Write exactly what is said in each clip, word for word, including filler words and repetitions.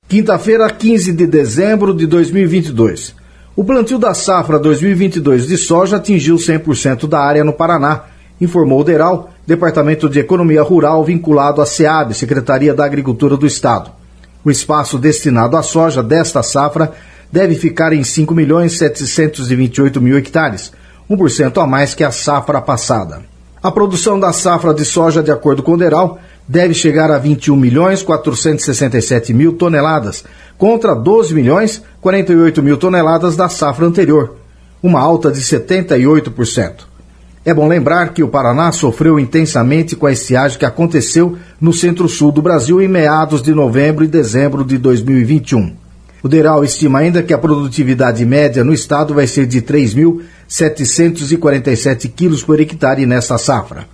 Quinta-feira, quinze de dezembro de dois mil e vinte e dois. O plantio da safra dois mil e vinte e dois de soja atingiu cem por cento da área no Paraná, informou o DERAL, Departamento de Economia Rural vinculado à SEAB, Secretaria da Agricultura do Estado. O espaço destinado à soja desta safra deve ficar em cinco milhões setecentos e vinte e oito mil hectares, um por cento a mais que a safra passada. A produção da safra de soja, de acordo com o DERAL, deve chegar a vinte e um milhões quatrocentos e sessenta e sete mil toneladas, contra doze milhões quarenta e oito mil toneladas da safra anterior, uma alta de setenta e oito por cento. É bom lembrar que o Paraná sofreu intensamente com a estiagem que aconteceu no centro-sul do Brasil em meados de novembro e dezembro de dois mil e vinte e um. O DERAL estima ainda que a produtividade média no estado vai ser de três mil setecentos e quarenta e sete quilos por hectare nesta safra.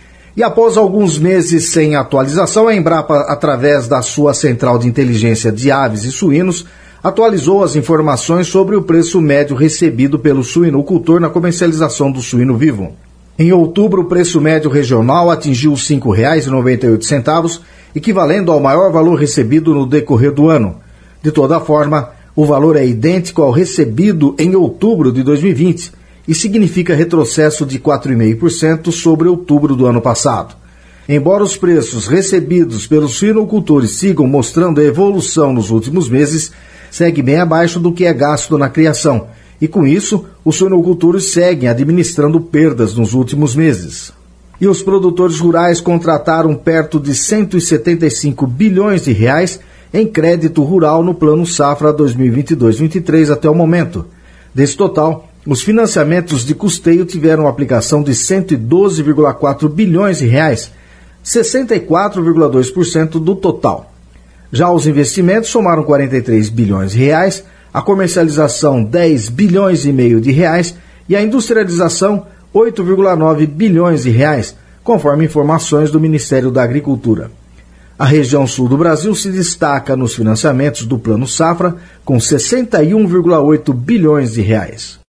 E após alguns meses sem atualização, a Embrapa, através da sua Central de Inteligência de Aves e Suínos, atualizou as informações sobre o preço médio recebido pelo suinocultor na comercialização do suíno vivo. Em outubro, o preço médio regional atingiu cinco reais e noventa e oito centavos, equivalendo ao maior valor recebido no decorrer do ano. De toda forma, o valor é idêntico ao recebido em outubro de dois mil e vinte, e significa retrocesso de quatro vírgula cinco por cento sobre outubro do ano passado. Embora os preços recebidos pelos suinocultores sigam mostrando a evolução nos últimos meses, segue bem abaixo do que é gasto na criação, e com isso, os suinocultores seguem administrando perdas nos últimos meses. E os produtores rurais contrataram perto de cento e setenta e cinco bilhões de reais em crédito rural no Plano Safra dois mil e vinte e dois vinte e três até o momento. Desse total, os financiamentos de custeio tiveram aplicação de cento e doze vírgula quatro bilhões de reais, sessenta e quatro vírgula dois por cento do total. Já os investimentos somaram quarenta e três bilhões de reais, a comercialização dez bilhões e meio de reais e a industrialização oito vírgula nove bilhões de reais, conforme informações do Ministério da Agricultura. A região sul do Brasil se destaca nos financiamentos do Plano Safra, com sessenta e um vírgula oito bilhões de reais.